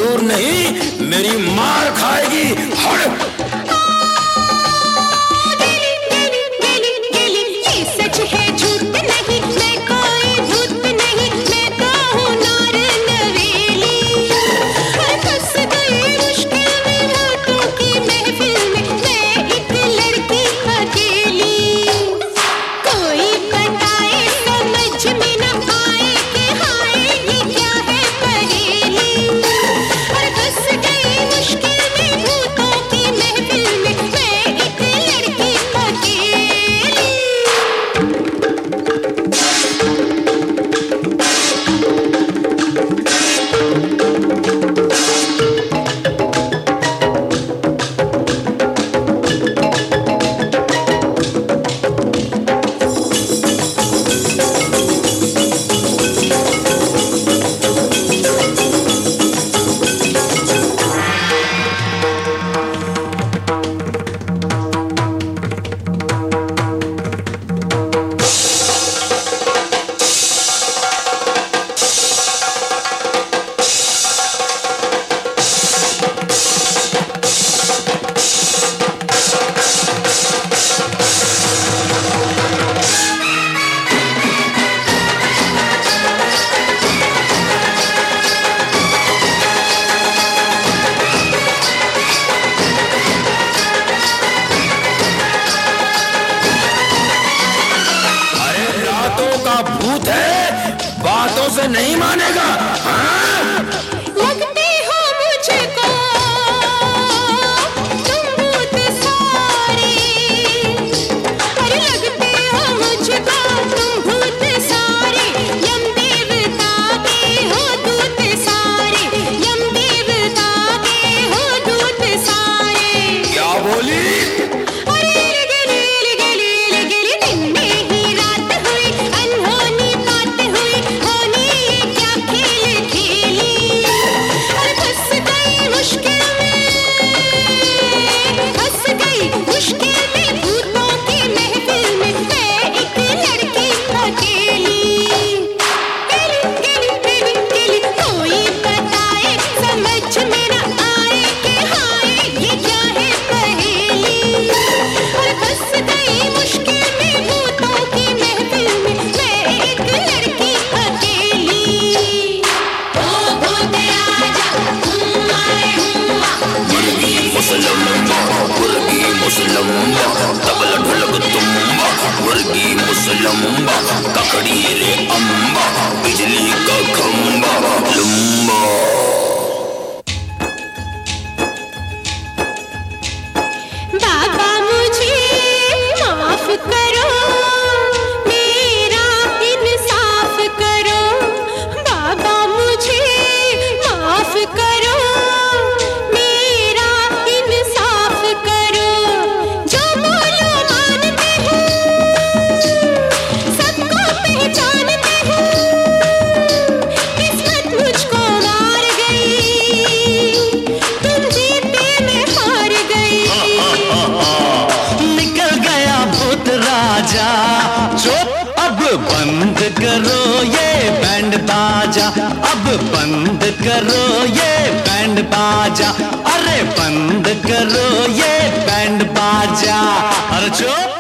दूर नहीं, मेरी मार खाएगी। हट। भूत है, बातों से नहीं मानेगा। हाँ? लगते हो मुझको तुम भूत सारे, अरे लगते हो मुझको तुम भूत सारे, यम देवता के हो दूत सारे, यम देवता के हो दूत सारे। क्या बोली? तबला ढोलक तुम्बा, मुर्गी मुसलम्बा, ककड़ी रे अम्बा, बिजली का खम्बा लुम्बा। बाबा मुझे माफ करो, मेरा इंसाफ करो, बाबा मुझे माफ करो, मेरा इंसाफ करो। जो बोलो मानते हो, सबको पहचानते हो, किस्मत मुझको मार गई, तुम जीते मैं हार गई। निकल गया भूत राजा, चुप अब बंद करो ये बैंड बाजा, अब बंद करो ये बैंड बाजा, अरे बंद करो ये बैंड बाजा, अरे चुप।